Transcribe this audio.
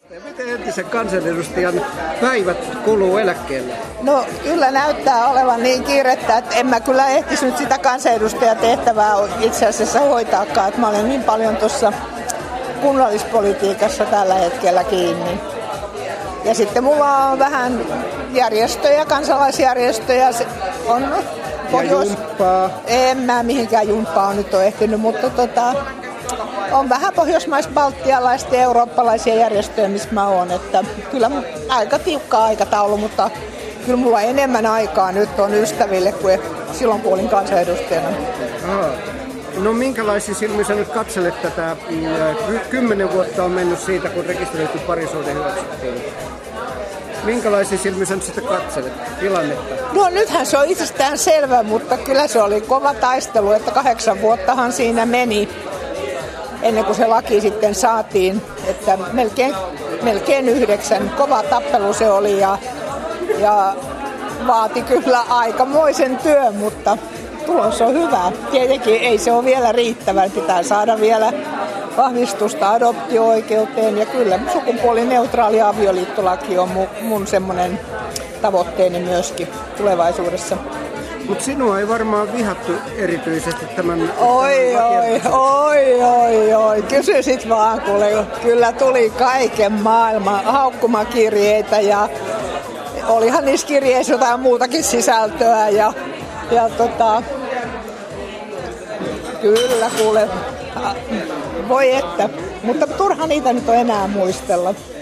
Miten entisen kansanedustajan päivät kuluu eläkkeelle? No kyllä näyttää olevan niin kiirettä, että en mä kyllä ehtisi nyt sitä kansanedustajatehtävää itse asiassa hoitaakaan. Että mä olen niin paljon tuossa kunnallispolitiikassa tällä hetkellä kiinni. Ja sitten mulla on vähän järjestöjä, kansalaisjärjestöjä. On ja jumppaa? En mä mihinkään jumppaa nyt ole ehtinyt, mutta on vähän pohjoismais-baltialaista ja eurooppalaisia järjestöjä, missä mä oon. Että kyllä aika tiukka aikataulu, mutta kyllä mulla enemmän aikaa nyt on ystäville kuin silloin, kun olin kansanedustajana. No minkälaisia silmiä sä nyt katselet tätä? 10 vuotta on mennyt siitä, kun rekisteröity parisuhde hyväksyttiin. Minkälaisia silmiä sä nyt sitten katselet tilannetta? No nythän se on itsestään selvä, mutta kyllä se oli kova taistelu, että 8 vuottahan siinä meni ennen kuin se laki sitten saatiin. Että melkein 9. Kova tappelu se oli ja vaati kyllä aikamoisen työn, mutta tulos on hyvä. Tietenkin ei se ole vielä riittävä. Pitää saada vielä vahvistusta adoptio-oikeuteen ja kyllä sukupuolineutraali avioliittolaki on mun semmoinen tavoitteeni myöskin tulevaisuudessa. Mutta sinua ei varmaan vihattu erityisesti tämän Oi. Kysyisit vaan, kuule. Kyllä tuli kaiken maailman haukkumakirjeitä ja olihan niissä kirjeissä jotain muutakin sisältöä ja kyllä kuule. Voi että, mutta turha niitä nyt on enää muistella.